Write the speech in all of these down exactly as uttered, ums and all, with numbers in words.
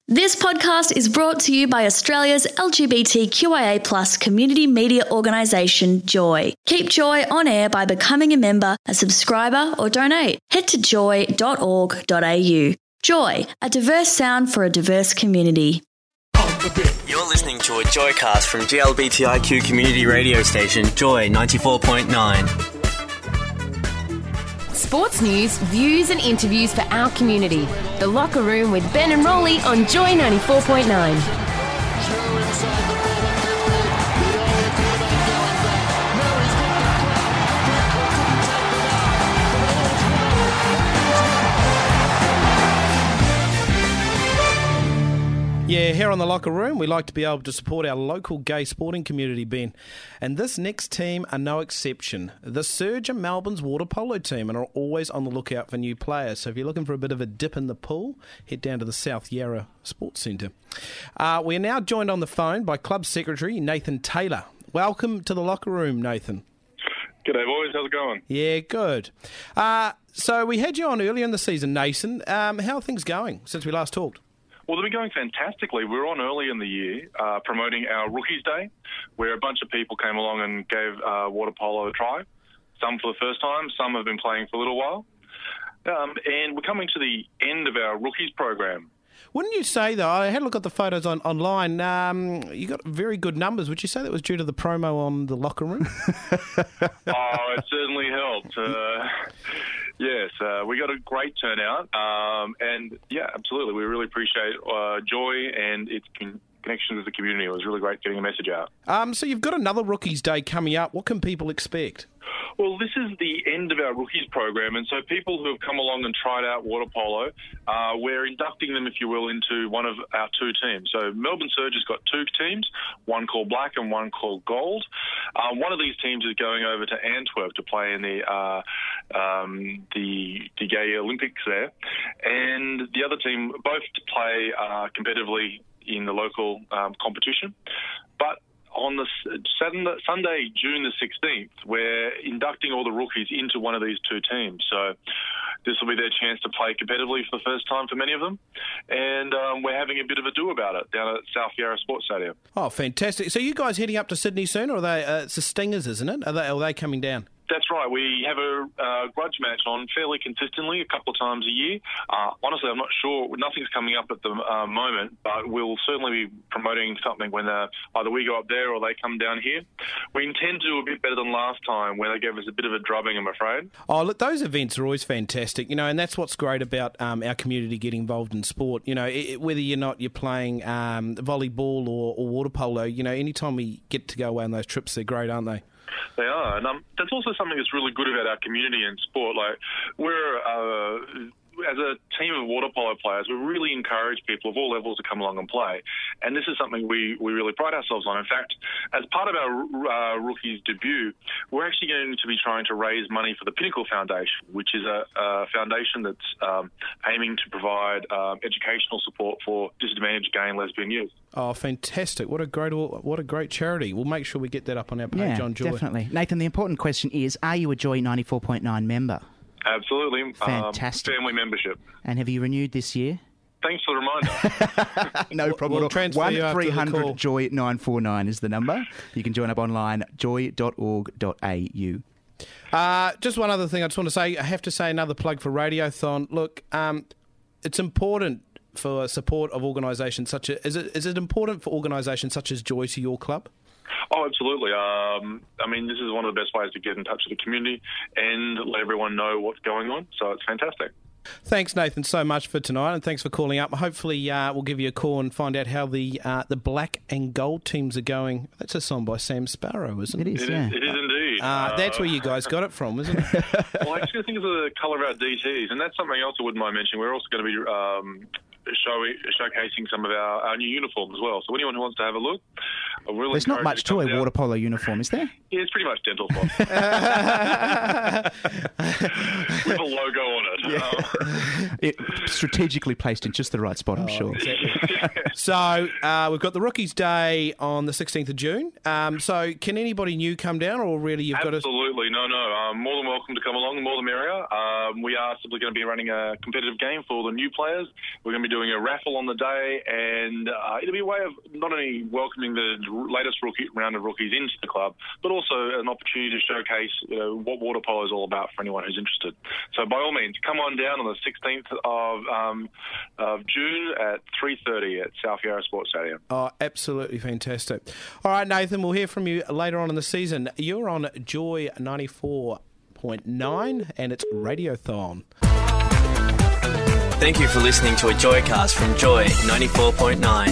This podcast is brought to you by Australia's L G B T Q I A plus community media organisation, Joy. Keep Joy on air by becoming a member, a subscriber or donate. Head to joy dot org dot a u. Joy, a diverse sound for a diverse community. You're listening to a Joycast from G L B T I Q community radio station, Joy ninety-four point nine. Sports news, views and interviews for our community. The Locker Room with Ben and Rolly on Joy ninety-four point nine. Yeah, here on The Locker Room, we like to be able to support our local gay sporting community, Ben. And this next team are no exception. The Surge are Melbourne's water polo team and are always on the lookout for new players. So if you're looking for a bit of a dip in the pool, head down to the South Yarra Sports Centre. Uh, we are now joined on the phone by Club Secretary Nathan Taylor. Welcome to The Locker Room, Nathan. G'day, boys. How's it going? Yeah, good. Uh, so we had you on earlier in the season, Nathan. Um, how are things going since we last talked? Well, they've been going fantastically. We were on early in the year uh, promoting our Rookies Day, where a bunch of people came along and gave uh, water polo a try. Some for the first time, some have been playing for a little while. Um, and we're coming to the end of our Rookies program. Wouldn't you say, though, I had a look at the photos on, online, um, you got very good numbers. Would you say that was due to the promo on The Locker Room? Oh, it certainly helped. Uh, yes, uh, we got a great turnout. Um, and, yeah, absolutely. We really appreciate uh, Joy and its con- connection to the community. It was really great getting a message out. Um, so you've got another Rookies Day coming up. What can people expect? Well, this is the end of our Rookies program, and so people who have come along and tried out water polo, uh, we're inducting them, if you will, into one of our two teams. So Melbourne Surge has got two teams, one called Black and one called Gold. Uh, one of these teams is going over to Antwerp to play in the uh, um, the, the Gay Olympics there, and the other team both to play uh, competitively in the local um, competition. But on the Saturday, Sunday, June the sixteenth, we're inducting all the rookies into one of these two teams. So this will be their chance to play competitively for the first time for many of them. And um, we're having a bit of a do about it down at South Yarra Sports Stadium. Oh, fantastic. So you guys heading up to Sydney soon, or are they, uh, it's the Stingers, isn't it? Are they, are they coming down? That's right. We have a uh, grudge match on fairly consistently, a couple of times a year. Uh, honestly, I'm not sure. Nothing's coming up at the uh, moment, but we'll certainly be promoting something when uh, either we go up there or they come down here. We intend to do a bit better than last time, where they gave us a bit of a drubbing, I'm afraid. Oh, look, those events are always fantastic, you know, and that's what's great about um, our community getting involved in sport. You know, it, whether you're not you're playing um, volleyball or, or water polo, you know, anytime we get to go away on those trips, they're great, aren't they? They are, and um, that's also something that's really good about our community and sport. Like, we're, uh, as a team of water polo players, we really encourage people of all levels to come along and play, and this is something we, we really pride ourselves on. In fact, as part of our uh, rookies debut, we're actually going to be trying to raise money for the Pinnacle Foundation, which is a, a foundation that's um, aiming to provide um, educational support for disadvantaged gay and lesbian youth. Oh, fantastic. What a great what a great charity. We'll make sure we get that up on our page yeah, on Joy. Definitely. Nathan, the important question is, are you a Joy ninety-four point nine member? Absolutely. Fantastic. Um, family membership. And have you renewed this year? Thanks for the reminder. No problem We'll at all. one three hundred hundred joy nine four nine is the number. You can join up online, joy dot org dot a u. Uh, just one other thing I just want to say. I have to say another plug for Radiothon. Look, um, it's important for support of organisations such as... Is it, is it important for organisations such as Joy to your club? Oh, absolutely. Um, I mean, this is one of the best ways to get in touch with the community and let everyone know what's going on, so it's fantastic. Thanks, Nathan, so much for tonight, and thanks for calling up. Hopefully uh, we'll give you a call and find out how the uh, the Black and Gold teams are going. That's a song by Sam Sparrow, isn't it? It is, It, yeah. is, it is indeed. Uh, that's where you guys got it from, isn't it? Well, I actually think it's the colour of our D Ts, and that's something else I wouldn't mind mentioning. We're also going to be... Um, Show, showcasing some of our, our new uniforms as well. So anyone who wants to have a look, I really There's not encourage much you to come a down. water polo uniform, is there? Yeah, it's pretty much dental floss. With a logo on it. Um, It strategically placed in just the right spot, I'm sure. So uh, we've got the Rookies Day on the sixteenth of June. Um, so can anybody new come down, or really you've got to... Absolutely. No, no. Um, more than welcome to come along. The more the merrier. Um, we are simply going to be running a competitive game for the new players. We're going to be doing a raffle on the day, and uh, it'll be a way of not only welcoming the latest rookie round of rookies into the club, but also an opportunity to showcase you know, what water polo is all about for anyone who's interested. So by all means, come on down on the sixteenth of, um, of June at three thirty at South Yarra Sports Stadium. Oh, absolutely fantastic. All right, Nathan, we'll hear from you later on in the season. You're on Joy ninety-four point nine, and it's Radiothon. Thank you for listening to a Joycast from Joy ninety-four point nine.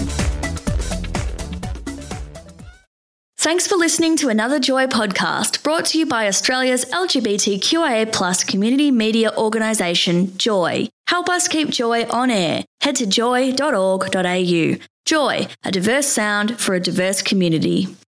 Thanks for listening to another Joy podcast brought to you by Australia's L G B T Q I A plus community media organisation, Joy. Help us keep Joy on air. Head to joy dot org dot a u. Joy, a diverse sound for a diverse community.